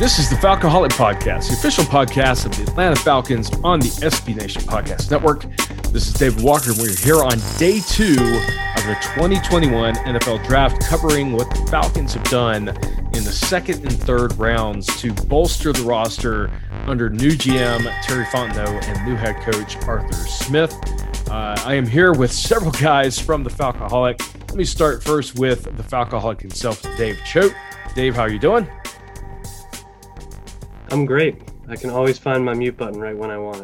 This is the Falcoholic Podcast, the official podcast of the Atlanta Falcons on the SB Nation Podcast Network. This is David Walker, and we're here on day 2 of the 2021 NFL Draft, covering what the Falcons have done in the second and third rounds to bolster the roster under new GM Terry Fontenot and new head coach Arthur Smith. I am here with several guys from the Falcoholic. Let me start first with the Falcoholic himself, Dave Choate. Dave, how are you doing? I'm great. I can always find my mute button right when I want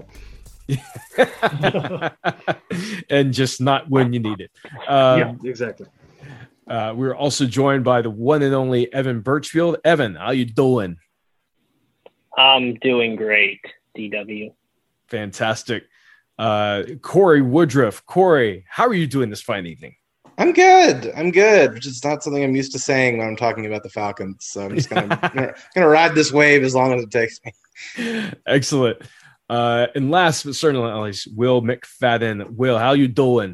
it. And just not when you need it. Yeah, exactly. We're also joined by the one and only Evan Birchfield. Evan, how you doing? I'm doing great, DW. Fantastic. Corey Woodruff. Corey, how are you doing this fine evening? I'm good, which is not something I'm used to saying when I'm talking about the Falcons. So I'm just gonna ride this wave as long as it takes me. Excellent. And last but certainly not least, Will McFadden. Will, how you doing?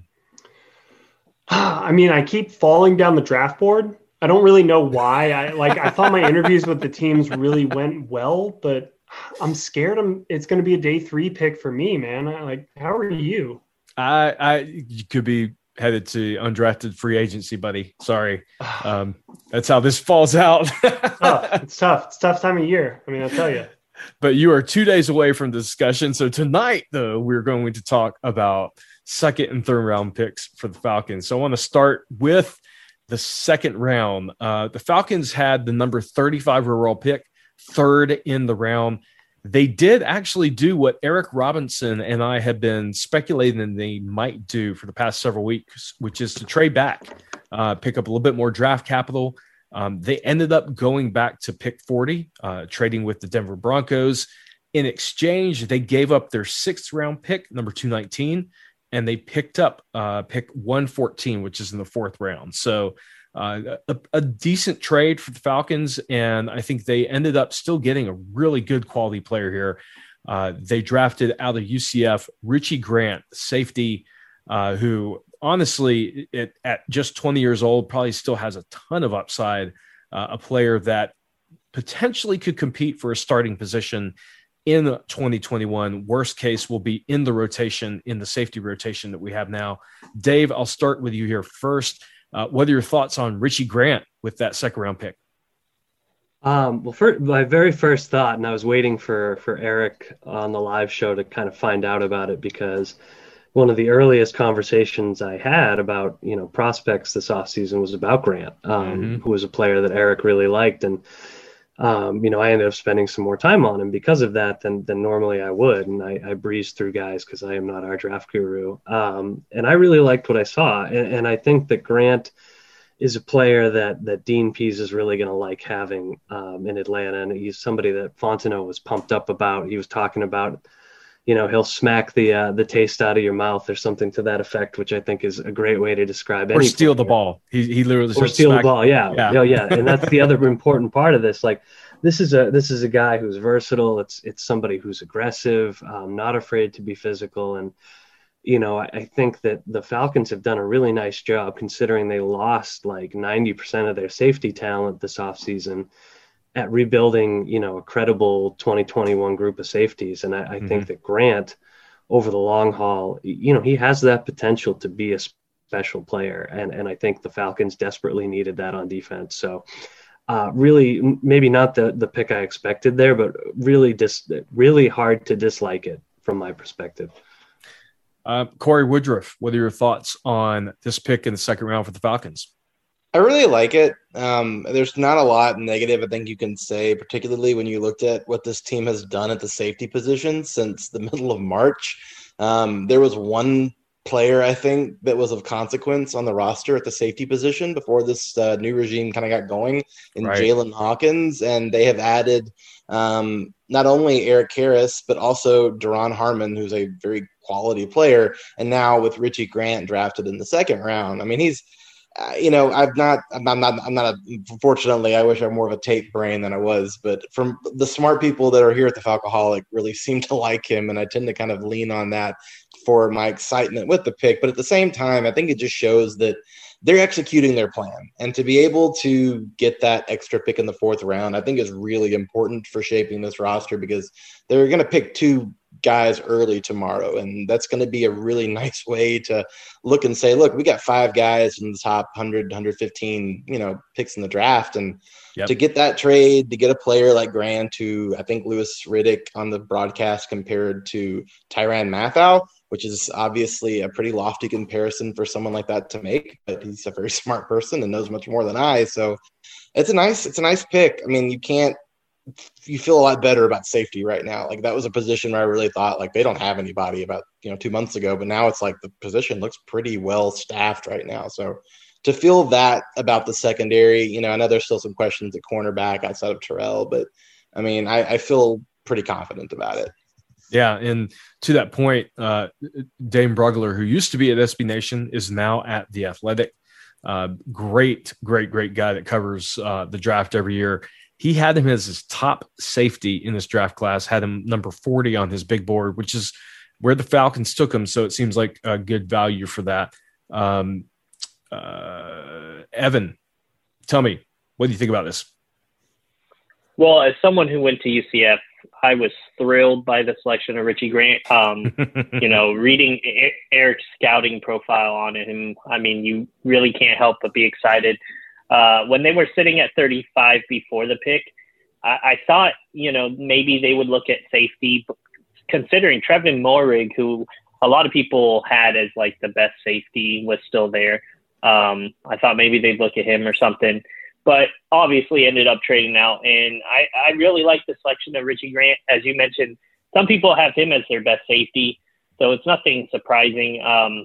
I mean, I keep falling down the draft board. I don't really know why. I thought my interviews with the teams really went well, but I'm scared it's going to be a day 3 pick for me, man. How are you? You could be headed to undrafted free agency, buddy. Sorry. That's how this falls out. It's tough. It's a tough time of year. I mean, I'll tell you. But you are 2 days away from the discussion. So tonight, though, we're going to talk about second and third round picks for the Falcons. So I want to start with the second round. The Falcons had the number 35 overall pick, third in the round. They did actually do what Eric Robinson and I have been speculating they might do for the past several weeks, which is to trade back, pick up a little bit more draft capital. They ended up going back to pick 40, trading with the Denver Broncos. In exchange, they gave up their 6th round pick, number 219, and they picked up pick 114, which is in the 4th round. So a decent trade for the Falcons, and I think they ended up still getting a really good quality player here. They drafted out of UCF Richie Grant, safety, who honestly at just 20 years old probably still has a ton of upside, a player that potentially could compete for a starting position in 2021. Worst case will be in the rotation, in the safety rotation that we have now. Dave, I'll start with you here first. What are your thoughts on Richie Grant with that second round pick? My very first thought, and I was waiting for Eric on the live show to kind of find out about it, because one of the earliest conversations I had about, prospects this offseason was about Grant, who was a player that Eric really liked. And, I ended up spending some more time on him because of that than normally I would. And I breezed through guys because I am not our draft guru. And I really liked what I saw. And I think that Grant is a player that Dean Pease is really going to like having in Atlanta. And he's somebody that Fontenot was pumped up about. He was talking about, he'll smack the taste out of your mouth or something to that effect, which I think is a great way to describe it. Or steal the ball. He literally or steal the ball. Yeah. And that's the other important part of this. Like, this is a guy who's versatile. It's somebody who's aggressive, not afraid to be physical. And, I think that the Falcons have done a really nice job, considering they lost like 90% of their safety talent this offseason, at rebuilding, a credible 2021 group of safeties. And I think that Grant, over the long haul, he has that potential to be a special player. And I think the Falcons desperately needed that on defense. So really, maybe not the pick I expected there, but really hard to dislike it from my perspective. Corey Woodruff, what are your thoughts on this pick in the second round for the Falcons? I really like it. There's not a lot negative I think you can say, particularly when you looked at what this team has done at the safety position since the middle of March. There was one player, I think, that was of consequence on the roster at the safety position before this new regime kind of got going in right. Jalen Hawkins. And they have added not only Eric Harris, but also Duron Harmon, who's a very quality player. And now with Richie Grant drafted in the second round, I mean, Unfortunately, I wish I'm more of a tape brain than I was, but from the smart people that are here at the Falcoholic really seem to like him. And I tend to kind of lean on that for my excitement with the pick. But at the same time, I think it just shows that they're executing their plan, and to be able to get that extra pick in the 4th round, I think is really important for shaping this roster, because they're going to pick 2 guys early tomorrow, and that's going to be a really nice way to look and say, look, we got 5 guys in the top 100, 115, picks in the draft. And to get that trade, to get a player like Grant, who I think Louis Riddick on the broadcast compared to Tyrann Mathieu, which is obviously a pretty lofty comparison for someone like that to make, but he's a very smart person and knows much more than I. So it's a nice pick. I mean, you feel a lot better about safety right now. Like, that was a position where I really thought, like, they don't have anybody about, 2 months ago, but now it's like the position looks pretty well staffed right now. So to feel that about the secondary, I know there's still some questions at cornerback outside of Terrell, but I mean, I feel pretty confident about it. Yeah, and to that point, Dane Brugler, who used to be at SB Nation, is now at The Athletic. Great guy that covers the draft every year. He had him as his top safety in this draft class, had him number 40 on his big board, which is where the Falcons took him. So it seems like a good value for that. Evan, tell me, what do you think about this? Well, as someone who went to UCF, I was thrilled by the selection of Richie Grant. Reading Eric's scouting profile on him, I mean, you really can't help but be excited. When they were sitting at 35 before the pick, I thought, maybe they would look at safety, considering Trevin Moehrig, who a lot of people had as like the best safety, was still there. I thought maybe they'd look at him or something, but obviously ended up trading out. And I really like the selection of Richie Grant. As you mentioned, some people have him as their best safety, so it's nothing surprising.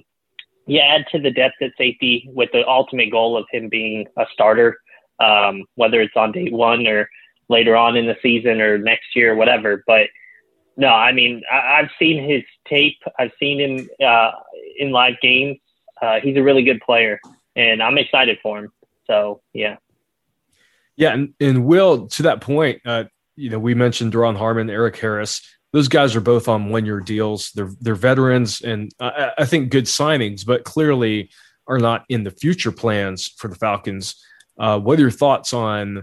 You add to the depth at safety with the ultimate goal of him being a starter, whether it's on day 1 or later on in the season or next year or whatever. But no, I mean, I've seen his tape. I've seen him in live games. He's a really good player, and I'm excited for him. So, yeah. Yeah, and Will, to that point, we mentioned Duron Harmon, Eric Harris. Those guys are both on 1-year deals. They're veterans, and I think good signings, but clearly are not in the future plans for the Falcons. What are your thoughts on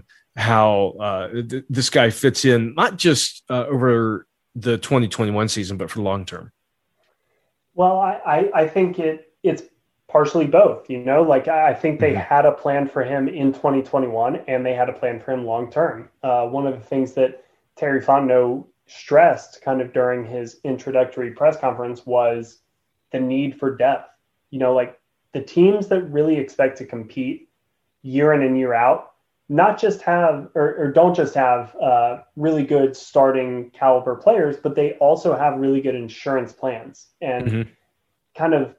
how this guy fits in, not just over the 2021 season, but for the long term? Well, I think it's partially both. I think they had a plan for him in 2021, and they had a plan for him long term. One of the things that Terry Fontenot stressed kind of during his introductory press conference was the need for depth. The teams that really expect to compete year in and year out, not just have or don't just have really good starting caliber players, but they also have really good insurance plans. And kind of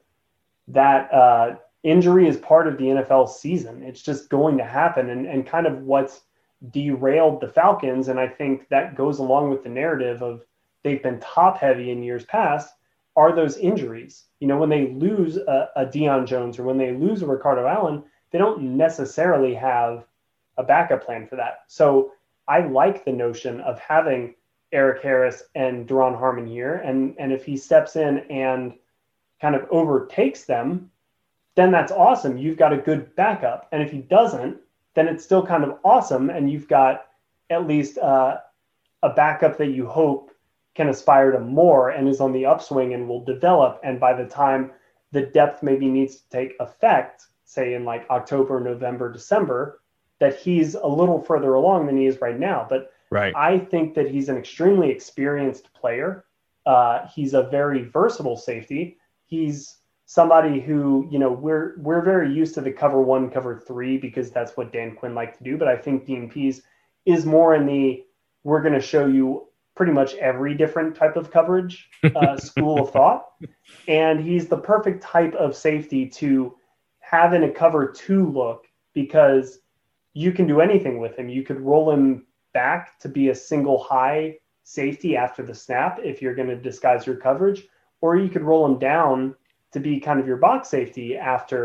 that injury is part of the NFL season. It's just going to happen. And kind of what's derailed the Falcons, and I think that goes along with the narrative of they've been top heavy in years past, are those injuries. When they lose a Deion Jones or when they lose a Ricardo Allen, they don't necessarily have a backup plan for that. So I like the notion of having Eric Harris and Duron Harmon here, and if he steps in and kind of overtakes them, then that's awesome. You've got a good backup. And if he doesn't, then it's still kind of awesome, and you've got at least a backup that you hope can aspire to more and is on the upswing and will develop. And by the time the depth maybe needs to take effect, say in like October, November, December, that he's a little further along than he is right now. But right. I think that he's an extremely experienced player. He's a very versatile safety. He's somebody who, we're very used to the cover 1, cover 3, because that's what Dan Quinn liked to do. But I think Dean Pease is more in the, we're going to show you pretty much every different type of coverage school of thought. And he's the perfect type of safety to have in a cover 2 look, because you can do anything with him. You could roll him back to be a single high safety after the snap if you're going to disguise your coverage, or you could roll him down to be kind of your box safety after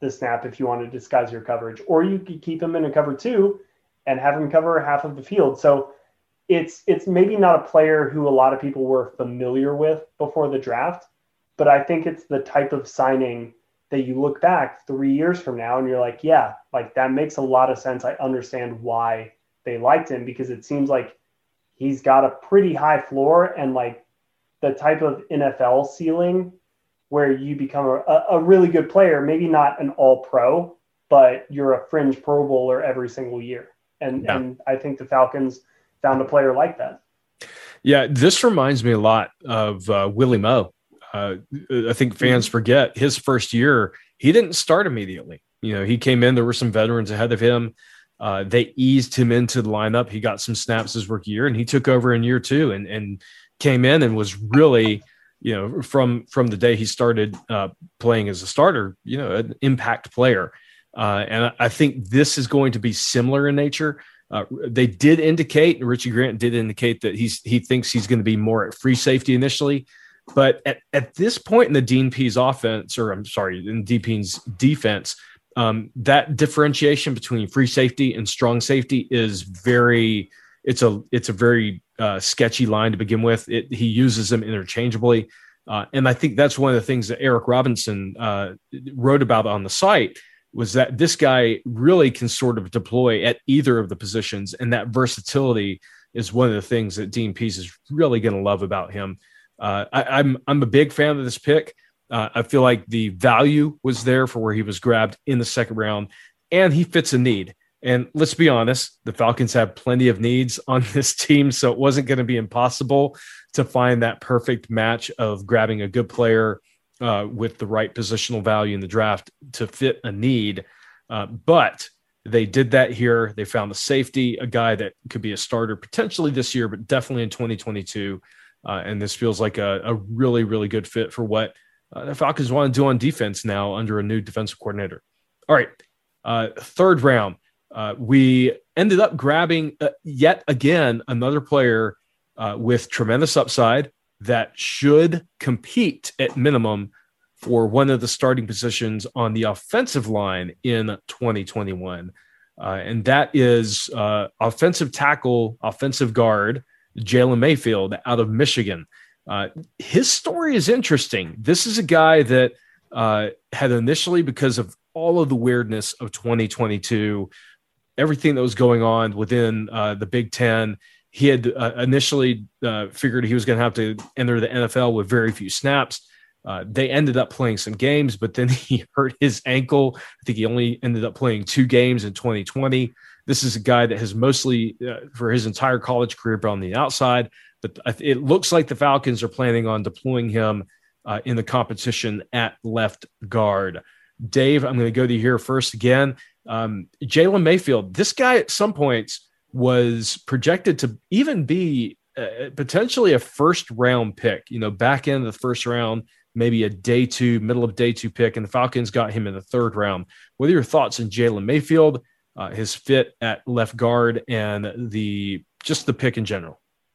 the snap if you want to disguise your coverage, or you could keep him in a cover 2 and have him cover half of the field. So it's maybe not a player who a lot of people were familiar with before the draft, but I think it's the type of signing that you look back 3 years from now and you're like, yeah, like that makes a lot of sense. I understand why they liked him, because it seems like he's got a pretty high floor and like the type of NFL ceiling where you become a really good player, maybe not an all pro, but you're a fringe Pro Bowler every single year. And I think the Falcons found a player like that. Yeah, this reminds me a lot of Willie Moe. I think fans forget his first year, he didn't start immediately. You know, he came in, there were some veterans ahead of him. They eased him into the lineup. He got some snaps his rookie year, and he took over in year 2 and came in and was really, you know, from the day he started playing as a starter, you know, an impact player. And I think this is going to be similar in nature. They did indicate, Richie Grant did indicate that he thinks he's going to be more at free safety initially. But at this point in the Dean Pease offense, or I'm sorry, in Dean Pease defense, that differentiation between free safety and strong safety is it's a very sketchy line to begin with. He uses them interchangeably. And I think that's one of the things that Eric Robinson wrote about on the site, was that this guy really can sort of deploy at either of the positions. And that versatility is one of the things that Dean Pease is really going to love about him. I'm a big fan of this pick. I feel like the value was there for where he was grabbed in the second round, and he fits a need. And let's be honest, the Falcons have plenty of needs on this team, so it wasn't going to be impossible to find that perfect match of grabbing a good player with the right positional value in the draft to fit a need. But they did that here. They found a safety, a guy that could be a starter potentially this year, but definitely in 2022. And this feels like a really, really good fit for what the Falcons want to do on defense now under a new defensive coordinator. All right, third round. We ended up grabbing yet again another player with tremendous upside that should compete at minimum for one of the starting positions on the offensive line in 2021. And that is offensive tackle, offensive guard, Jalen Mayfield out of Michigan. His story is interesting. This is a guy that had initially, because of all of the weirdness of 2022, everything that was going on within the Big Ten, he had initially figured he was going to have to enter the NFL with very few snaps. They ended up playing some games, but then he hurt his ankle. I think he only ended up playing 2 games in 2020. This is a guy that has mostly, for his entire college career, been on the outside. But it looks like the Falcons are planning on deploying him in the competition at left guard. Dave, I'm going to go to you here first again. Jalen Mayfield, this guy at some points was projected to even be potentially a first-round pick, back end of the first round, maybe a day 2, middle of day 2 pick, and the Falcons got him in the third round. What are your thoughts on Jalen Mayfield, his fit at left guard, and the pick in general?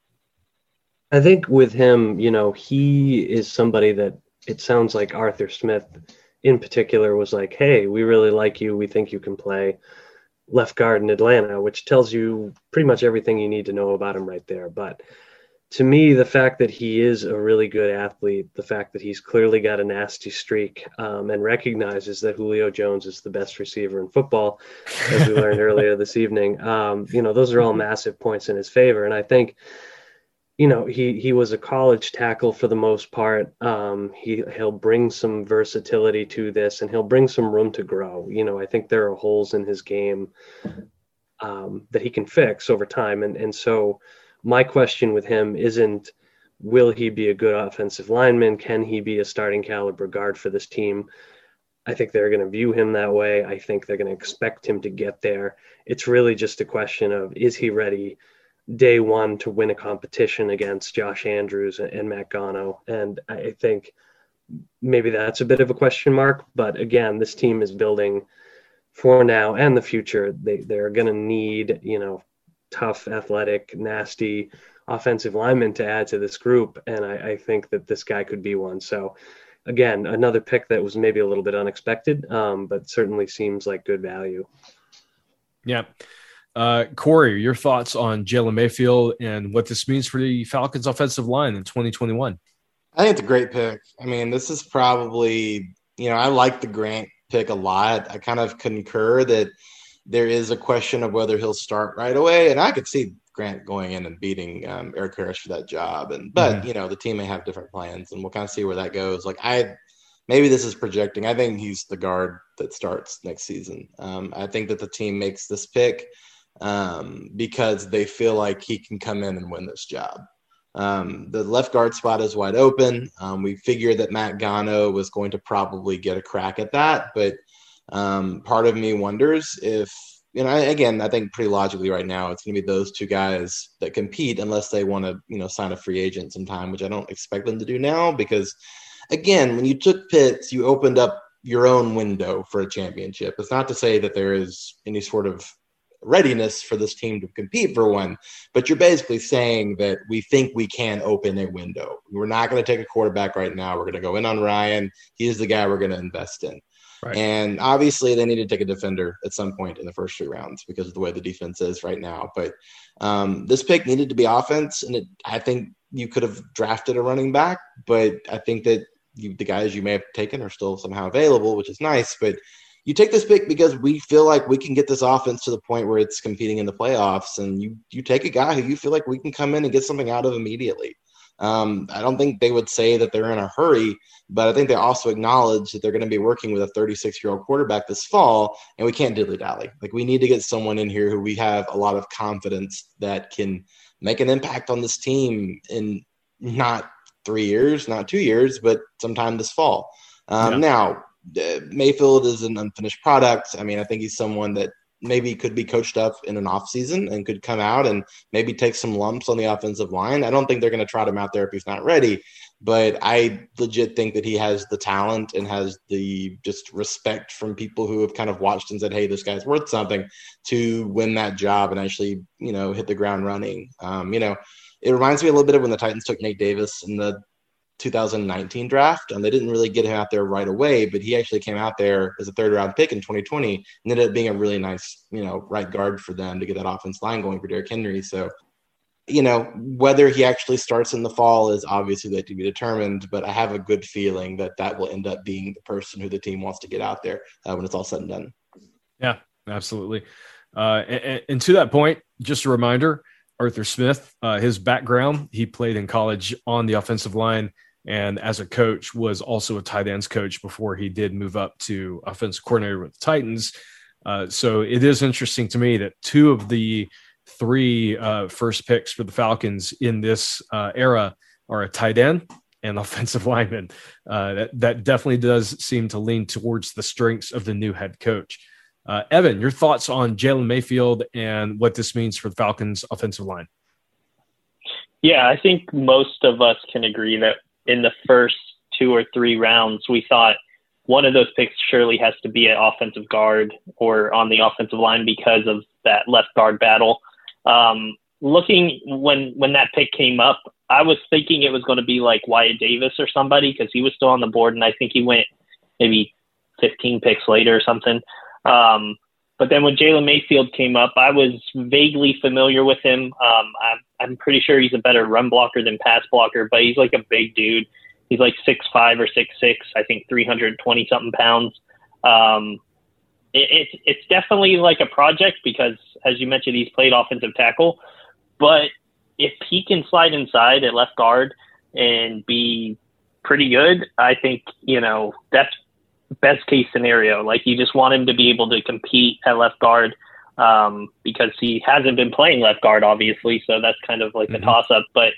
I think with him, he is somebody that it sounds like Arthur Smith in particular was like, hey, we really like you. We think you can play left guard in Atlanta, which tells you pretty much everything you need to know about him right there. But to me, the fact that he is a really good athlete, the fact that he's clearly got a nasty streak and recognizes that Julio Jones is the best receiver in football, as we learned earlier this evening, those are all massive points in his favor. And I think, he was a college tackle for the most part. He'll bring some versatility to this, and he'll bring some room to grow. I think there are holes in his game that he can fix over time. And so my question with him isn't, will he be a good offensive lineman? Can he be a starting caliber guard for this team? I think they're going to view him that way. I think they're going to expect him to get there. It's really just a question of, is he ready day one to win a competition against Josh Andrews and Matt Gano? And I think maybe that's a bit of a question mark. But again, this team is building for now and the future. They're going to need, tough, athletic, nasty offensive linemen to add to this group. And I think that this guy could be one. So again, another pick that was maybe a little bit unexpected, but certainly seems like good value. Yeah. Corey, your thoughts on Jalen Mayfield and what this means for the Falcons offensive line in 2021? I think it's a great pick. I mean, this is probably, I like the Grant pick a lot. I kind of concur that there is a question of whether he'll start right away. And I could see Grant going in and beating Eric Harris for that job. But the team may have different plans, and we'll kind of see where that goes. Maybe this is projecting. I think he's the guard that starts next season. I think that the team makes this pick because they feel like he can come in and win this job. The left guard spot is wide open. We figured that Matt Gano was going to probably get a crack at that, but part of me wonders if, I think pretty logically right now, it's going to be those two guys that compete unless they want to, sign a free agent sometime, which I don't expect them to do now because, again, when you took Pitts, you opened up your own window for a championship. It's not to say that there is any sort of readiness for this team to compete for one, but you're basically saying that we think we can open a window. We're not going to take a quarterback right now. We're going to go in on Ryan. He's the guy we're going to invest in. Right. And obviously they need to take a defender at some point in the first 3 rounds because of the way the defense is right now. But this pick needed to be offense, and I think you could have drafted a running back, but I think that the guys you may have taken are still somehow available, which is nice. But you take this pick because we feel like we can get this offense to the point where it's competing in the playoffs, and you take a guy who you feel like we can come in and get something out of immediately. I don't think they would say that they're in a hurry, but I think they also acknowledge that they're going to be working with a 36-year-old quarterback this fall, and we can't dilly-dally. We need to get someone in here who we have a lot of confidence that can make an impact on this team in not 3 years, not 2 years, but sometime this fall. Now, Mayfield is an unfinished product. I mean, I think he's someone that maybe could be coached up in an off season and could come out and maybe take some lumps on the offensive line. I don't think they're going to trot him out there if he's not ready, but I legit think that he has the talent and has the just respect from people who have kind of watched and said, hey, this guy's worth something to win that job and actually, hit the ground running. It reminds me a little bit of when the Titans took Nate Davis in the 2019 draft, and they didn't really get him out there right away, but he actually came out there as a 3rd-round pick in 2020 and ended up being a really nice, right guard for them to get that offense line going for Derrick Henry. So, whether he actually starts in the fall is obviously yet to be determined, but I have a good feeling that will end up being the person who the team wants to get out there when it's all said and done. Yeah, absolutely. And to that point, just a reminder, Arthur Smith, his background, he played in college on the offensive line, and as a coach was also a tight ends coach before he did move up to offensive coordinator with the Titans. So it is interesting to me that 2 of the 3 first picks for the Falcons in this era are a tight end and offensive lineman. That definitely does seem to lean towards the strengths of the new head coach. Evan, your thoughts on Jalen Mayfield and what this means for the Falcons offensive line? Yeah, I think most of us can agree that in the first 2 or 3 rounds, we thought one of those picks surely has to be an offensive guard or on the offensive line because of that left guard battle. Looking when that pick came up, I was thinking it was going to be like Wyatt Davis or somebody because he was still on the board, and I think he went maybe 15 picks later or something. But then when Jalen Mayfield came up, I was vaguely familiar with him. I'm pretty sure he's a better run blocker than pass blocker, but he's like a big dude. He's like 6'5" or 6'6", I think 320 something pounds. It's definitely like a project because, as you mentioned, he's played offensive tackle. But if he can slide inside at left guard and be pretty good, I think, that's best case scenario. Like, you just want him to be able to compete at left guard because he hasn't been playing left guard, obviously. So that's kind of like a toss up. But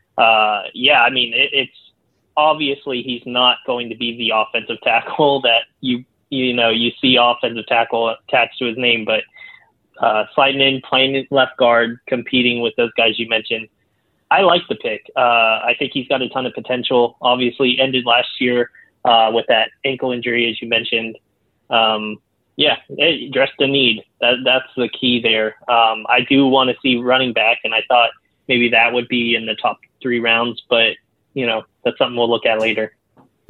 it's obviously he's not going to be the offensive tackle that you see offensive tackle attached to his name, but sliding in, playing left guard, competing with those guys you mentioned. I like the pick. I think he's got a ton of potential. Obviously ended last year with that ankle injury, as you mentioned. Addressed the need. That's the key there. I do want to see running back, and I thought maybe that would be in the top 3 rounds, but that's something we'll look at later. Yeah,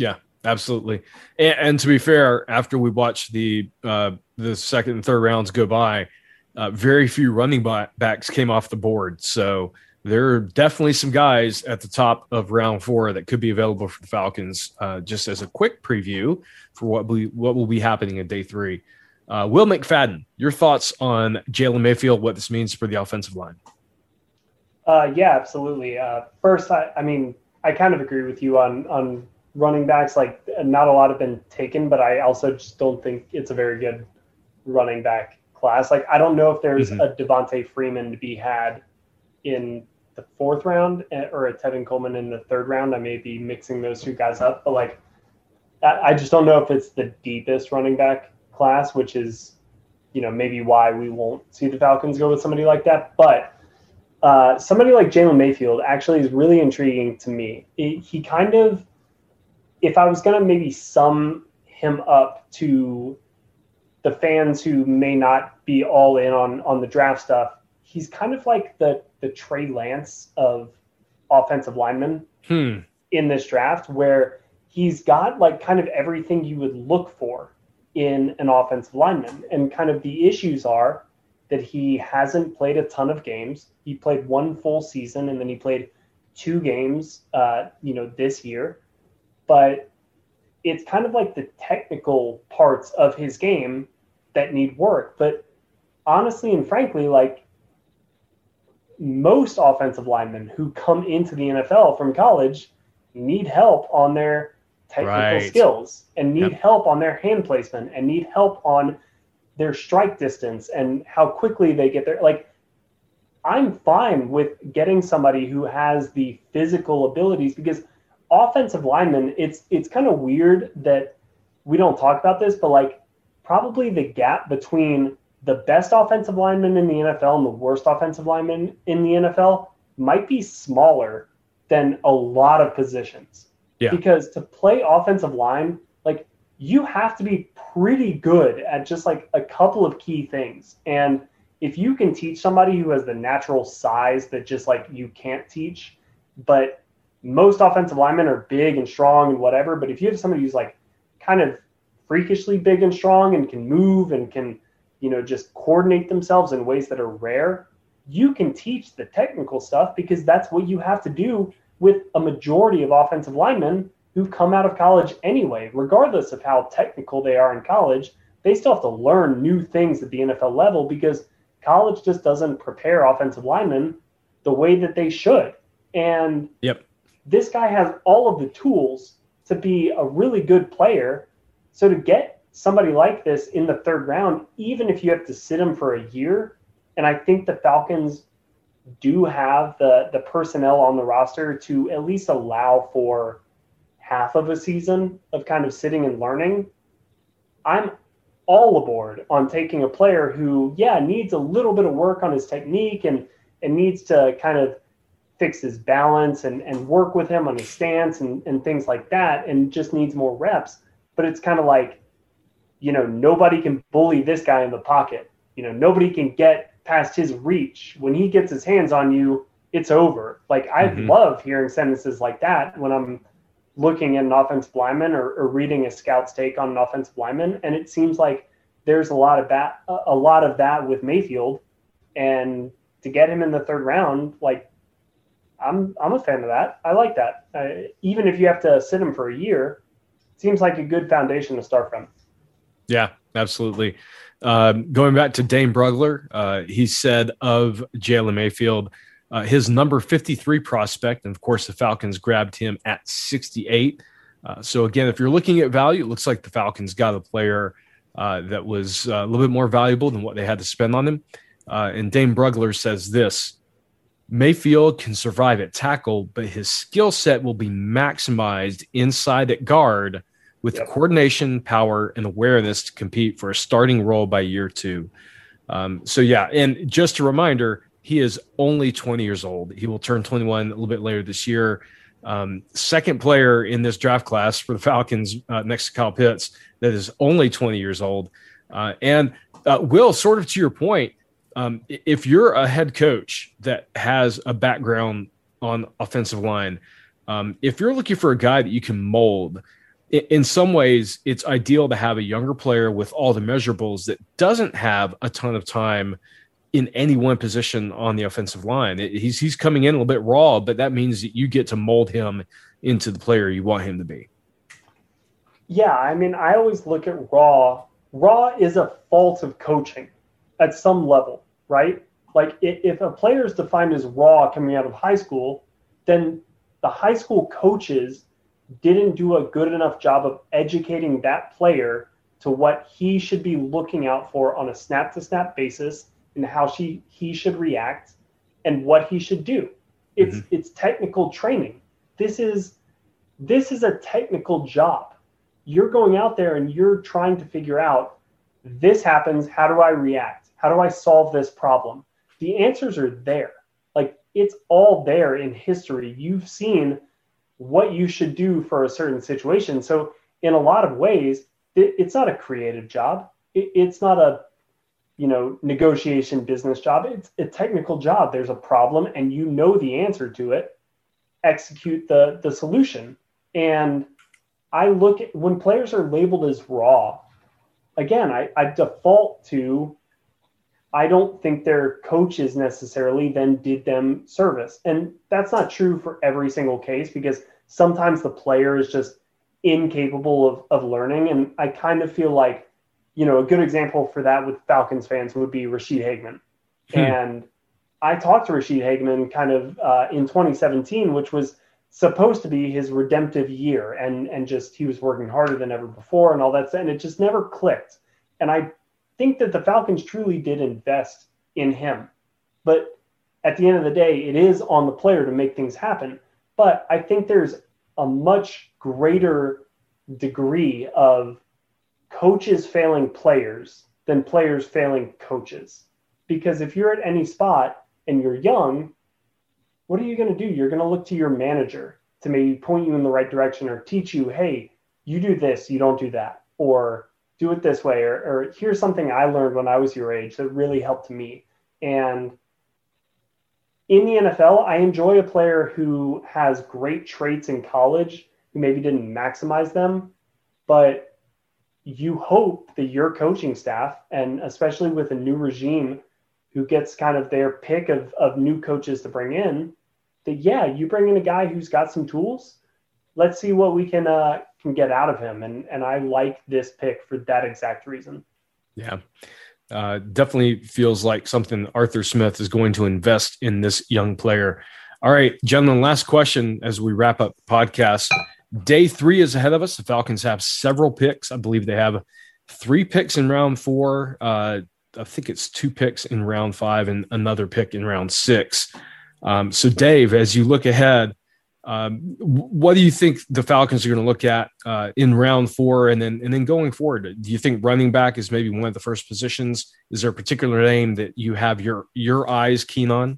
absolutely. And to be fair, after we watched the second and third rounds go by, very few running backs came off the board. So there are definitely some guys at the top of round 4 that could be available for the Falcons. Just as a quick preview for what will be happening in day 3. Will McFadden, your thoughts on Jalen Mayfield, what this means for the offensive line? Yeah, absolutely. First, I mean, I kind of agree with you on running backs. Like, not a lot have been taken, but I also just don't think it's a very good running back class. Like, I don't know if there's a Devontae Freeman to be had in the 4th round or a Tevin Coleman in the 3rd round. I may be mixing those 2 guys up, but like, I just don't know if it's the deepest running back class, which is, maybe why we won't see the Falcons go with somebody like that. But somebody like Jalen Mayfield actually is really intriguing to me. He kind of, if I was going to maybe sum him up to the fans who may not be all in on the draft stuff, he's kind of like the Trey Lance of offensive linemen in this draft, where he's got like kind of everything you would look for in an offensive lineman. And kind of the issues are that he hasn't played a ton of games. He played 1 full season, and then he played 2 games, this year. But it's kind of like the technical parts of his game that need work. But honestly and frankly, like, most offensive linemen who come into the NFL from college need help on their technical skills and need help on their hand placement and need help on their strike distance and how quickly they get there. Like, I'm fine with getting somebody who has the physical abilities, because offensive linemen, it's kind of weird that we don't talk about this, but like, probably the gap between the best offensive lineman in the NFL and the worst offensive lineman in the NFL might be smaller than a lot of positions. Yeah. Because to play offensive line, like, you have to be pretty good at just like a couple of key things. And if you can teach somebody who has the natural size that just like you can't teach, but most offensive linemen are big and strong and whatever. But if you have somebody who's like kind of freakishly big and strong and can move and can, just coordinate themselves in ways that are rare, you can teach the technical stuff, because that's what you have to do with a majority of offensive linemen who come out of college anyway. Regardless of how technical they are in college, they still have to learn new things at the NFL level, because college just doesn't prepare offensive linemen the way that they should. And this guy has all of the tools to be a really good player. So to get somebody like this in the 3rd round, even if you have to sit him for a year, and I think the Falcons do have the personnel on the roster to at least allow for half of a season of kind of sitting and learning, I'm all aboard on taking a player who, needs a little bit of work on his technique and needs to kind of fix his balance and work with him on his stance and things like that, and just needs more reps. But it's kind of like, nobody can bully this guy in the pocket. Nobody can get past his reach. When he gets his hands on you, it's over. Like, I love hearing sentences like that when I'm looking at an offensive lineman or reading a scout's take on an offensive lineman. And it seems like there's a lot of that with Mayfield. And to get him in the 3rd round, like, I'm a fan of that. I like that. Even if you have to sit him for a year, it seems like a good foundation to start from. Yeah, absolutely. Going back to Dane Brugler, he said of Jalen Mayfield, his number 53 prospect, and of course the Falcons grabbed him at 68. So again, if you're looking at value, it looks like the Falcons got a player that was a little bit more valuable than what they had to spend on him. And Dane Brugler says this: Mayfield can survive at tackle, but his skill set will be maximized inside at guard with coordination, power, and awareness to compete for a starting role by year 2. And just a reminder, he is only 20 years old. He will turn 21 a little bit later this year. Second player in this draft class for the Falcons, next to Kyle Pitts, that is only 20 years old. Will, sort of to your point, if you're a head coach that has a background on offensive line, if you're looking for a guy that you can mold, in some ways, it's ideal to have a younger player with all the measurables that doesn't have a ton of time in any one position on the offensive line. He's coming in a little bit raw, but that means that you get to mold him into the player you want him to be. Yeah, I mean, I always look at raw. Raw is a fault of coaching at some level, right? Like if a player is defined as raw coming out of high school, then the high school coaches didn't do a good enough job of educating that player to what he should be looking out for on a snap-to-snap basis and how he should react and what he should do. It's technical training. This is a technical job. You're going out there and you're trying to figure out, this happens, how do I react? How do I solve this problem? The answers are there. Like, it's all there in history. You've seen what you should do for a certain situation. So in a lot of ways, it's not a creative job. It's not a, negotiation business job. It's a technical job. There's a problem and you know the answer to it. Execute the solution. And I look at when players are labeled as raw, again, I default to, I don't think their coaches necessarily then did them service. And that's not true for every single case, because sometimes the player is just incapable of learning. And I kind of feel like, a good example for that with Falcons fans would be Rashid Hageman. And I talked to Rashid Hageman kind of in 2017, which was supposed to be his redemptive year. And just, he was working harder than ever before and all that. And it just never clicked. And I think that the Falcons truly did invest in him. But at the end of the day, it is on the player to make things happen. But I think there's a much greater degree of coaches failing players than players failing coaches. Because if you're at any spot and you're young, what are you going to do? You're going to look to your manager to maybe point you in the right direction or teach you, hey, you do this, you don't do that, or do it this way, or here's something I learned when I was your age that really helped me. And in the NFL, I enjoy a player who has great traits in college, who maybe didn't maximize them, but you hope that your coaching staff, and especially with a new regime who gets kind of their pick of new coaches to bring in, that, yeah, you bring in a guy who's got some tools. Let's see what we can get out of him. And I like this pick for that exact reason. Yeah. Definitely feels like something Arthur Smith is going to invest in this young player. All right, gentlemen, last question as we wrap up the podcast. Day 3 is ahead of us. The Falcons have several picks. I believe they have 3 picks in round 4. I think it's 2 picks in round 5 and another pick in round 6. So Dave, as you look ahead, what do you think the Falcons are going to look at in round 4 and then going forward? Do you think running back is maybe one of the first positions? Is there a particular name that you have your eyes keen on?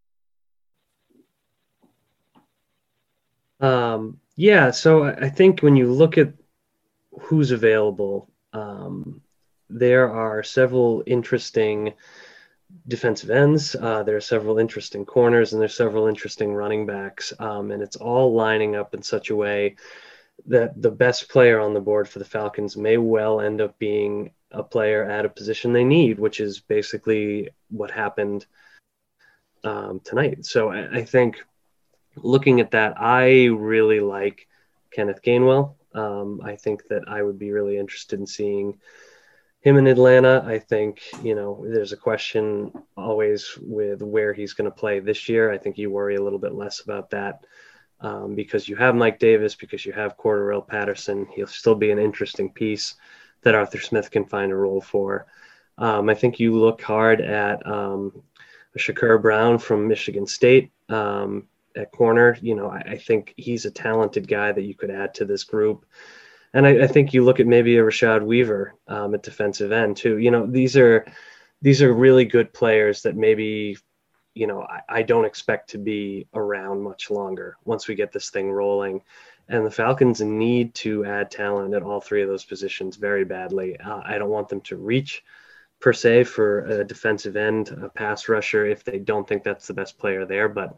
Yeah, so I think when you look at who's available, there are several interesting defensive ends. There are several interesting corners, and there's several interesting running backs. And it's all lining up in such a way that the best player on the board for the Falcons may well end up being a player at a position they need, which is basically what happened tonight. So I think looking at that, I really like Kenneth Gainwell. I think that I would be really interested in seeing him in Atlanta. I think, there's a question always with where he's going to play this year. I think you worry a little bit less about that because you have Mike Davis, because you have Cordarrelle Patterson. He'll still be an interesting piece that Arthur Smith can find a role for. I think you look hard at Shakur Brown from Michigan State at corner. I think he's a talented guy that you could add to this group. And I think you look at maybe a Rashad Weaver at defensive end too. These are really good players that maybe, I don't expect to be around much longer once we get this thing rolling. And the Falcons need to add talent at all 3 of those positions very badly. I don't want them to reach per se for a defensive end, a pass rusher, if they don't think that's the best player there. But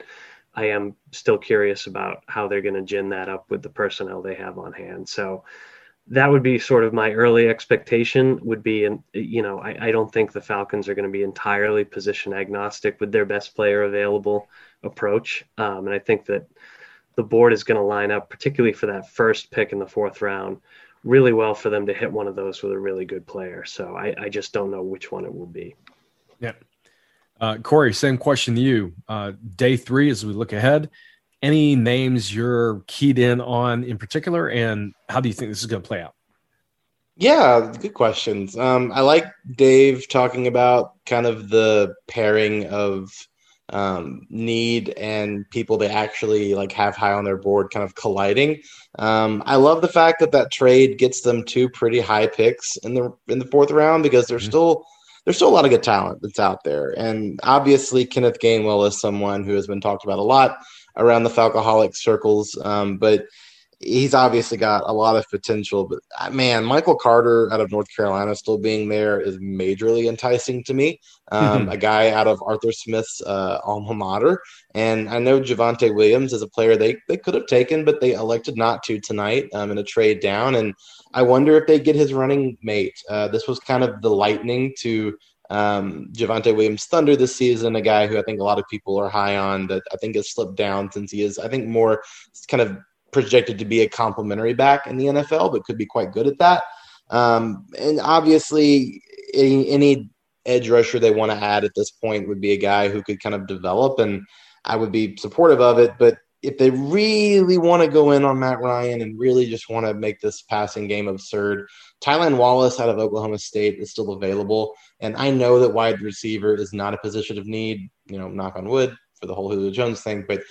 I am still curious about how they're going to gin that up with the personnel they have on hand. So that would be sort of my early expectation would be, I don't think the Falcons are going to be entirely position agnostic with their best player available approach. And I think that the board is going to line up, particularly for that first pick in the 4th round, really well for them to hit one of those with a really good player. So I just don't know which one it will be. Yeah. Corey, same question to you. Day 3, as we look ahead, any names you're keyed in particular, and how do you think this is going to play out? Yeah, good questions. I like Dave talking about kind of the pairing of need and people they actually like have high on their board kind of colliding. I love the fact that trade gets them 2 pretty high picks in the 4th round, because there's still a lot of good talent that's out there. And obviously Kenneth Gainwell is someone who has been talked about a lot around the Falcoholic circles, but he's obviously got a lot of potential. But man, Michael Carter out of North Carolina still being there is majorly enticing to me. A guy out of Arthur Smith's alma mater. And I know Javonte Williams is a player they could have taken, but they elected not to tonight in a trade down. And I wonder if they get his running mate. This was kind of the lightning to Javonte Williams Thunder this season, a guy who I think a lot of people are high on, that I think has slipped down since he is, I think, more kind of projected to be a complimentary back in the NFL, but could be quite good at that. And obviously any edge rusher they want to add at this point would be a guy who could kind of develop, and I would be supportive of it. But if they really want to go in on Matt Ryan and really just want to make this passing game absurd, Tylan Wallace out of Oklahoma State is still available. And I know that wide receiver is not a position of need, knock on wood for the whole Julio Jones thing. But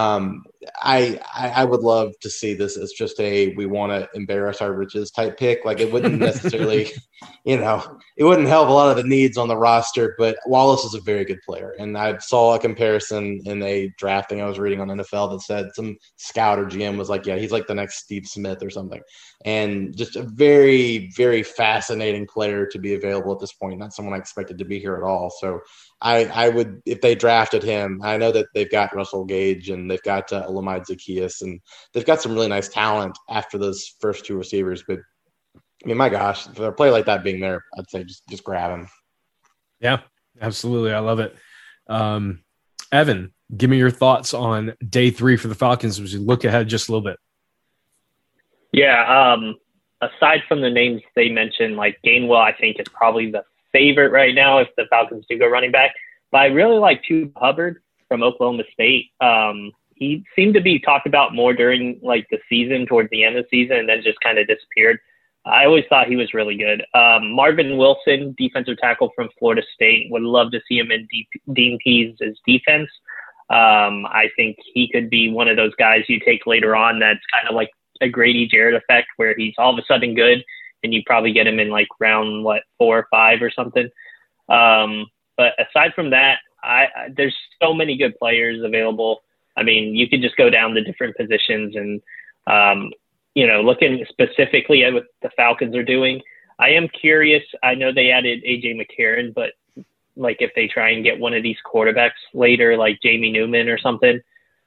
I would love to see this as just we want to embarrass our riches type pick. Like, it wouldn't necessarily, it wouldn't help a lot of the needs on the roster, but Wallace is a very good player. And I saw a comparison in a draft thing I was reading on NFL that said some scout or GM was like, yeah, he's like the next Steve Smith or something. And just a very, very fascinating player to be available at this point. Not someone I expected to be here at all. So I would, if they drafted him, I know that they've got Russell Gage and they've got Olamide Zaccheaus, and they've got some really nice talent after those first 2 receivers. But I mean, my gosh, for a player like that being there, I'd say just grab him. Yeah, absolutely. I love it. Evan, give me your thoughts on day 3 for the Falcons as we look ahead just a little bit. Yeah. Aside from the names they mentioned, like Gainwell, I think is probably the favorite right now if the Falcons do go running back. But I really like Chuba Hubbard from Oklahoma State. He seemed to be talked about more during like the season, towards the end of the season, and then just kind of disappeared. I always thought he was really good. Marvin Wilson, defensive tackle from Florida State, would love to see him in Dean Pease' defense. I think he could be one of those guys you take later on that's kind of like a Grady Jarrett effect, where he's all of a sudden good and you probably get him in like round 4 or 5 or something. But aside from that, there's so many good players available. I mean, you could just go down the different positions and, looking specifically at what the Falcons are doing. I am curious. I know they added AJ McCarron, but like if they try and get one of these quarterbacks later, like Jamie Newman or something,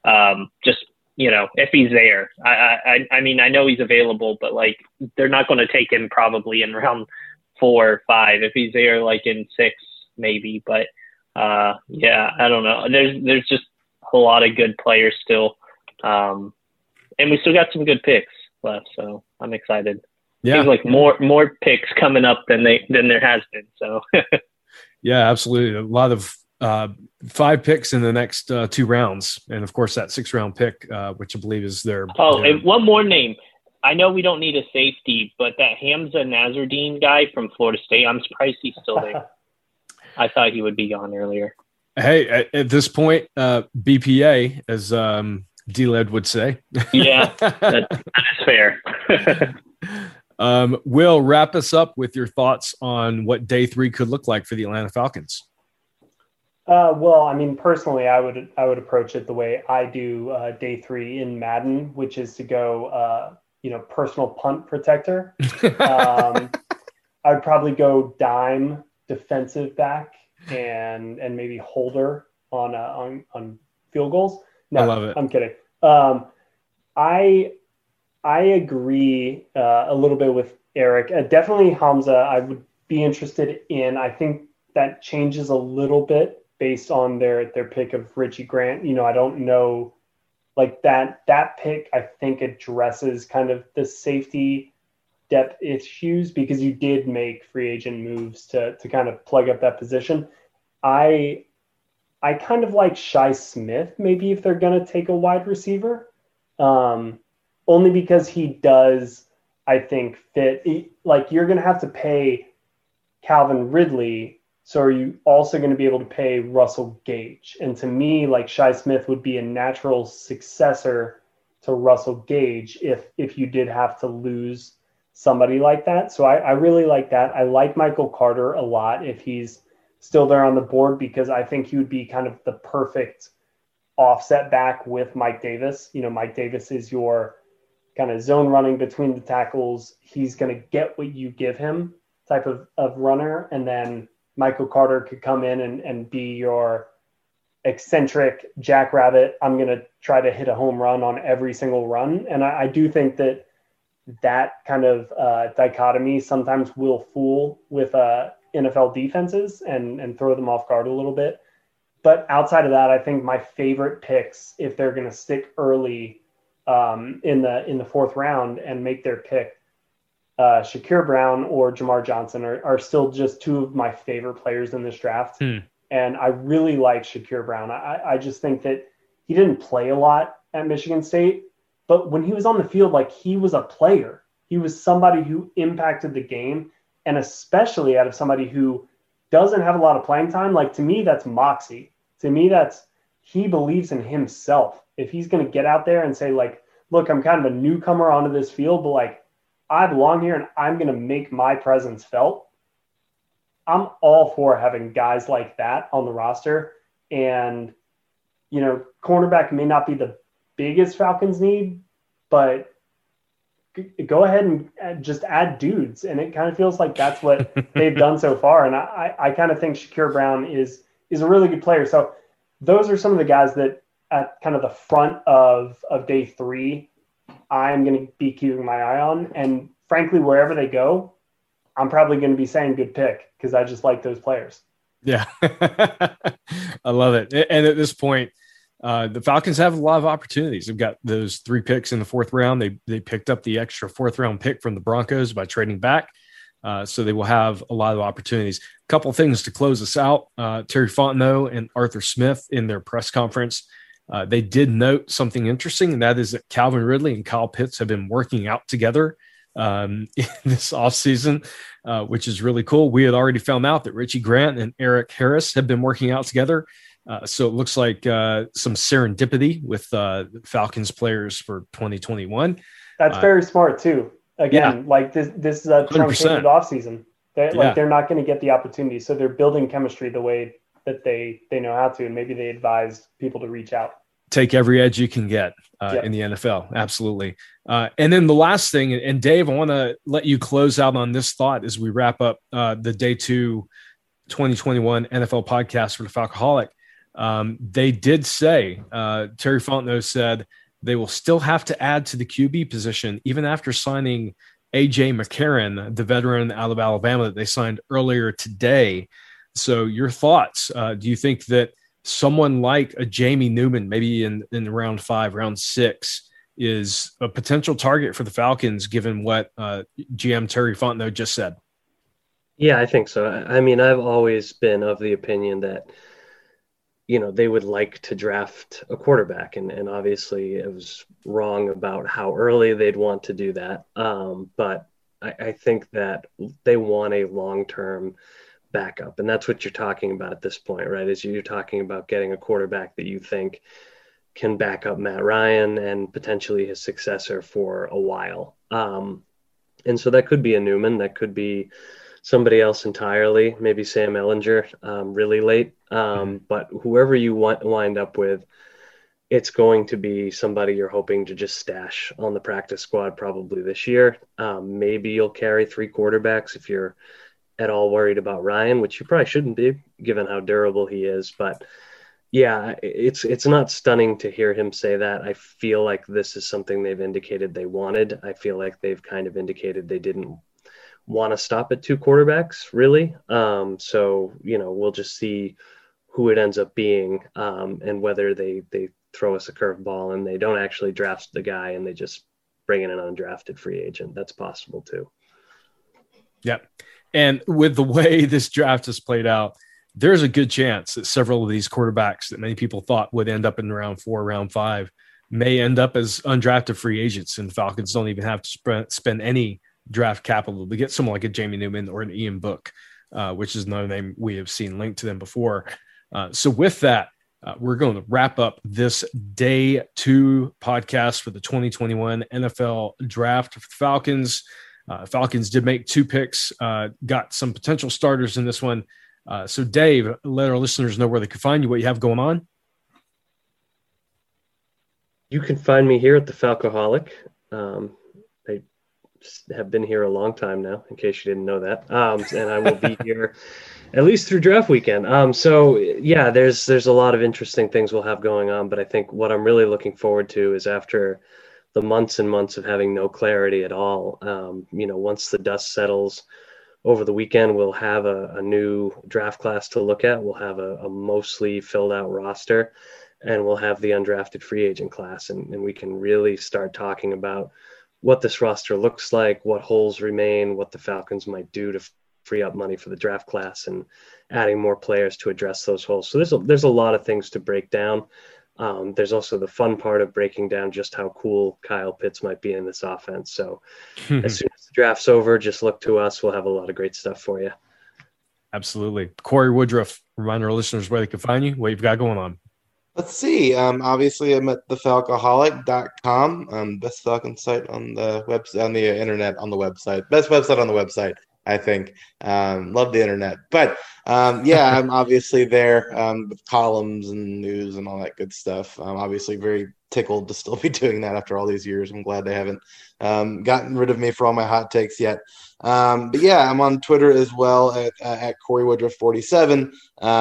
if he's there, I mean, I know he's available, but like they're not going to take him probably in round 4 or 5. If he's there, like in 6, maybe. But I don't know. There's just a lot of good players still, and we still got some good picks left. So I'm excited. Yeah, seems like more picks coming up than there has been. So yeah, absolutely. A lot of 5 picks in the next 2 rounds, and of course that 6th round pick, which I believe is their. And one more name. I know we don't need a safety, but that Hamza Nazardine guy from Florida State, I'm surprised he's still there. I thought he would be gone earlier. Hey, at this point, BPA, as D-Led would say. Yeah, that's fair. Will, wrap us up with your thoughts on what day 3 could look like for the Atlanta Falcons. Well, I mean, personally, I would approach it the way I do day 3 in Madden, which is to go, personal punt protector. I'd probably go dime defensive back and maybe holder on field goals. No, I love it. I'm kidding. I agree a little bit with Eric. Definitely Hamza, I would be interested in. I think that changes a little bit based on their pick of Richie Grant. I don't know, like that pick I think addresses kind of the safety depth issues because you did make free agent moves to kind of plug up that position. I kind of like Shi Smith maybe if they're going to take a wide receiver. Only because he does, I think, fit. Like you're going to have to pay Calvin Ridley, so are you also going to be able to pay Russell Gage? And to me, like Shi Smith would be a natural successor to Russell Gage if you did have to lose somebody like that. So I really like that. I like Michael Carter a lot if he's still there on the board because I think he would be kind of the perfect offset back with Mike Davis. Mike Davis is your kind of zone running between the tackles. He's going to get what you give him type of runner. And then Michael Carter could come in and be your eccentric jackrabbit. I'm going to try to hit a home run on every single run. And I do think that kind of dichotomy sometimes will fool with NFL defenses and throw them off guard a little bit. But outside of that, I think my favorite picks, if they're going to stick early in the fourth round and make their pick, Shakir Brown or Jamar Johnson are still just two of my favorite players in this draft. And I really like Shakir Brown. I just think that he didn't play a lot at Michigan State, but when he was on the field, like he was a player. He was somebody who impacted the game, and especially out of somebody who doesn't have a lot of playing time. Like to me, that's moxie. To me, that's he believes in himself. If he's going to get out there and say like, look, I'm kind of a newcomer onto this field, but like I belong here and I'm going to make my presence felt. I'm all for having guys like that on the roster. And, cornerback may not be the biggest Falcons need, but go ahead and just add dudes. And it kind of feels like that's what they've done so far. And I kind of think Shakir Brown is a really good player. So those are some of the guys that at kind of the front of day 3, I'm going to be keeping my eye on. And frankly, wherever they go, I'm probably going to be saying good pick because I just like those players. Yeah, I love it. And at this point, the Falcons have a lot of opportunities. They've got those 3 picks in the 4th round. They picked up the extra 4th round pick from the Broncos by trading back. So they will have a lot of opportunities. A couple of things to close us out. Terry Fontenot and Arthur Smith in their press conference, they did note something interesting, and that is that Calvin Ridley and Kyle Pitts have been working out together in this offseason, which is really cool. We had already found out that Richie Grant and Eric Harris have been working out together. So it looks like some serendipity with Falcons players for 2021. That's very smart too. Again, like this is a truncated offseason. They're not going to get the opportunity. So they're building chemistry the way that they know how to, and maybe they advised people to reach out. Take every edge you can get in the NFL. Absolutely. And then the last thing, and Dave, I want to let you close out on this thought as we wrap up the Day 2 2021 NFL podcast for the Falcoholic. They did say, Terry Fontenot said, they will still have to add to the QB position even after signing A.J. McCarron, the veteran out of Alabama that they signed earlier today. So your thoughts, do you think that someone like a Jamie Newman, maybe in round 5, round 6, is a potential target for the Falcons, given what GM Terry Fontenot just said? Yeah, I think so. I mean, I've always been of the opinion that, they would like to draft a quarterback. And obviously it was wrong about how early they'd want to do that. But I think that they want a long-term backup. And that's what you're talking about at this point, right? Is you're talking about getting a quarterback that you think can back up Matt Ryan and potentially his successor for a while. And so that could be a Newman, that could be somebody else entirely, maybe Sam Ehlinger, really late. But whoever you wind up with, it's going to be somebody you're hoping to just stash on the practice squad probably this year. Maybe you'll carry 3 quarterbacks if you're at all worried about Ryan, which you probably shouldn't be given how durable he is. But Yeah, it's not stunning to hear him say that. I feel like this is something they've indicated they wanted. I feel like they've kind of indicated they didn't want to stop at 2 quarterbacks, really. So, we'll just see who it ends up being, and whether they throw us a curveball and they don't actually draft the guy and they just bring in an undrafted free agent. That's possible too. Yep. And with the way this draft has played out, there's a good chance that several of these quarterbacks that many people thought would end up in round 4, round 5 may end up as undrafted free agents, and the Falcons don't even have to spend any draft capital to get someone like a Jamie Newman or an Ian Book, which is another name we have seen linked to them before. So with that, we're going to wrap up this day 2 podcast for the 2021 NFL draft for the Falcons. Falcons did make 2 picks, got some potential starters in this one. So Dave, let our listeners know where they can find you, what you have going on. You can find me here at the Falcoholic. I have been here a long time now, in case you didn't know that. And I will be here at least through draft weekend. So yeah, there's a lot of interesting things we'll have going on, but I think what I'm really looking forward to is, after the months and months of having no clarity at all, once the dust settles over the weekend, we'll have a new draft class to look at. We'll have a mostly filled out roster, and we'll have the undrafted free agent class. And we can really start talking about what this roster looks like, what holes remain, what the Falcons might do to free up money for the draft class, and adding more players to address those holes. So there's a lot of things to break down. There's also the fun part of breaking down just how cool Kyle Pitts might be in this offense. So as soon as the draft's over, just look to us. We'll have a lot of great stuff for you. Absolutely. Corey Woodruff, remind our listeners where they can find you, what you've got going on. Let's see. Obviously, I'm at thefalcoholic.com. Best Falcon site on the website, on the internet, on the website. Best website on the website, I think. Love the internet. But yeah, I'm obviously there with columns and news and all that good stuff. I'm obviously very tickled to still be doing that after all these years. I'm glad they haven't gotten rid of me for all my hot takes yet. But yeah, I'm on Twitter as well at Corey Woodruff 47.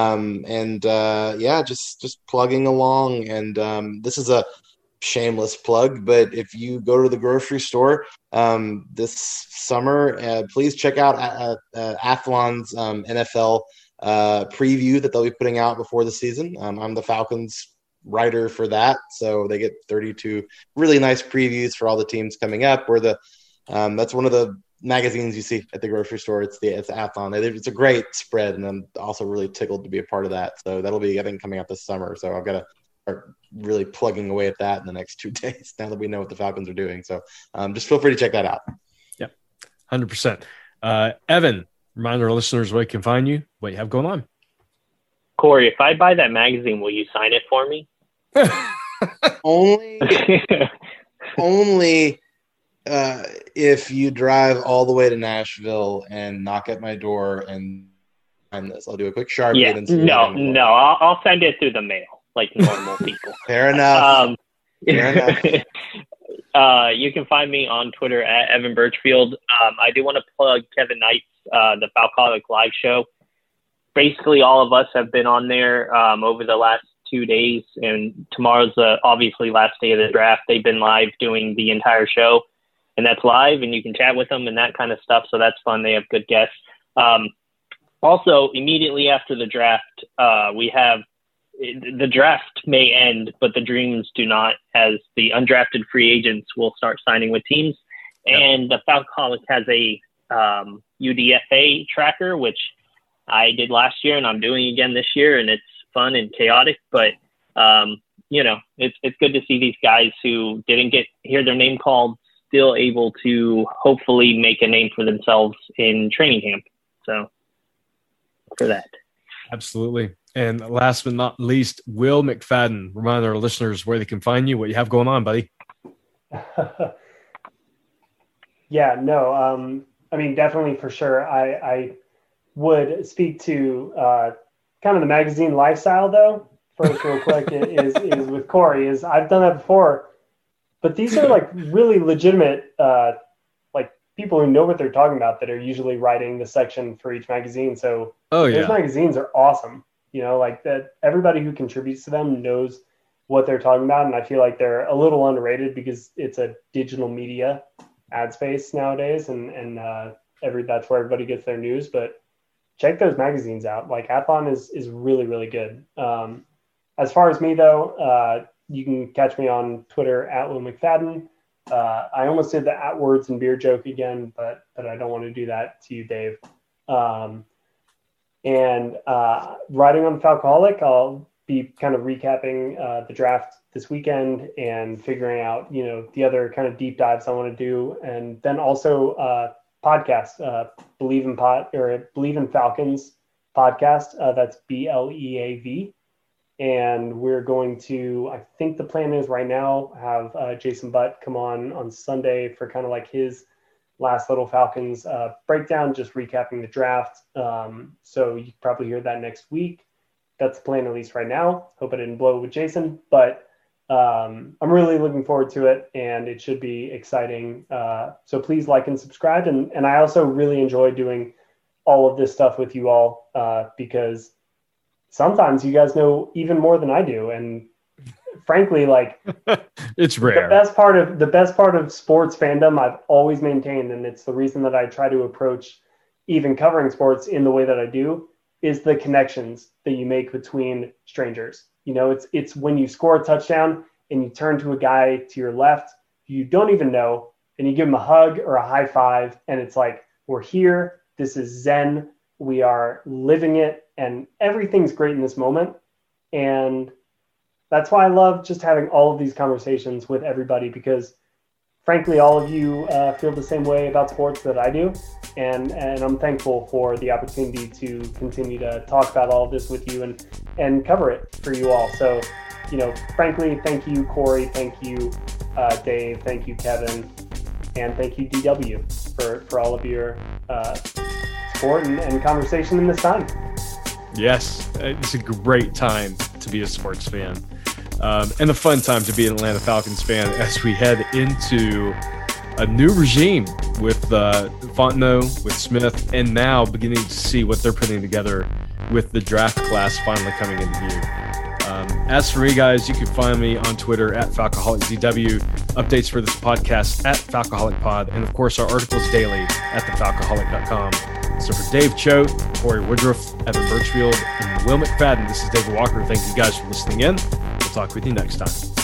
Yeah, just plugging along. And this is a shameless plug, but if you go to the grocery store this summer, please check out Athlon's NFL preview that they'll be putting out before the season. I'm the Falcons writer for that, so they get 32 really nice previews for all the teams coming up. That's one of the magazines you see at the grocery store. It's Athlon. It's a great spread, and I'm also really tickled to be a part of that. So that'll be, I think, coming out this summer. So I've got to start really plugging away at that in the next 2 days now that we know what the Falcons are doing. So just feel free to check that out. Yep, 100%. Evan, remind our listeners where you can find you, what you have going on. Corey, if I buy that magazine, will you sign it for me? Only if you drive all the way to Nashville and knock at my door and find this. I'll do a quick Sharpie. Yeah, no, I'll send it through the mail like normal people. Fair enough. You can find me on Twitter at Evan Birchfield. I do want to plug Kevin Knight's the Falcoholic Live show. Basically, all of us have been on there over the last 2 days, and tomorrow's obviously last day of the draft. They've been live doing the entire show, and that's live, and you can chat with them and that kind of stuff. So that's fun. They have good guests. Also, immediately after the draft, we have the draft may end, but the dreams do not, as the undrafted free agents will start signing with teams. Yep. And the Falcoholic has a UDFA tracker, which I did last year and I'm doing again this year, and it's fun and chaotic, but it's good to see these guys who didn't hear their name called still able to hopefully make a name for themselves in training camp. So for that. Absolutely. And last but not least, Will McFadden, remind our listeners where they can find you, what you have going on, buddy. Yeah, no, I mean, definitely for sure. I would speak to kind of the magazine lifestyle, though, first real quick, is with Corey. I've done that before, but these are like really legitimate like people who know what they're talking about that are usually writing the section for each magazine. So those magazines are awesome. You know, like that everybody who contributes to them knows what they're talking about. And I feel like they're a little underrated because it's a digital media ad space nowadays. And that's where everybody gets their news. But check those magazines out. Like Athlon is really, really good. As far as me though, you can catch me on Twitter at Will McFadden. I almost did the at words and beer joke again, but I don't want to do that to you, Dave. And riding on the Falcoholic, I'll be kind of recapping the draft this weekend and figuring out, you know, the other kind of deep dives I want to do. And then also podcast, Believe in Falcons podcast. That's BLEAV. And we're going to, I think the plan is right now, have Jason Butt come on Sunday for kind of like his last little Falcons breakdown, just recapping the draft. So you can probably hear that next week. That's the plan, at least right now. Hope I didn't blow it with Jason, but I'm really looking forward to it, and it should be exciting. So please like and subscribe. And I also really enjoy doing all of this stuff with you all because sometimes you guys know even more than I do. And frankly, like it's rare. The best part of sports fandom I've always maintained, and it's the reason that I try to approach even covering sports in the way that I do, is the connections that you make between strangers. You know, it's when you score a touchdown and you turn to a guy to your left you don't even know, and you give him a hug or a high five, and it's like, we're here. This is Zen. We are living it, and everything's great in this moment. And that's why I love just having all of these conversations with everybody, because frankly, all of you feel the same way about sports that I do. And I'm thankful for the opportunity to continue to talk about all of this with you and cover it for you all. So, you know, frankly, thank you, Corey. Thank you, Dave. Thank you, Kevin. And thank you, DW, for all of your support and conversation in this time. Yes, it's a great time to be a sports fan. And a fun time to be an Atlanta Falcons fan as we head into a new regime with Fontenot, with Smith, and now beginning to see what they're putting together with the draft class finally coming into view. As for me, guys, you can find me on Twitter at FalcoholicZW, updates for this podcast at FalcoholicPod, and of course our articles daily at thefalcoholic.com. So for Dave Choate, Corey Woodruff, Evan Birchfield, and Will McFadden, this is David Walker. Thank you guys for listening in. We'll talk with you next time.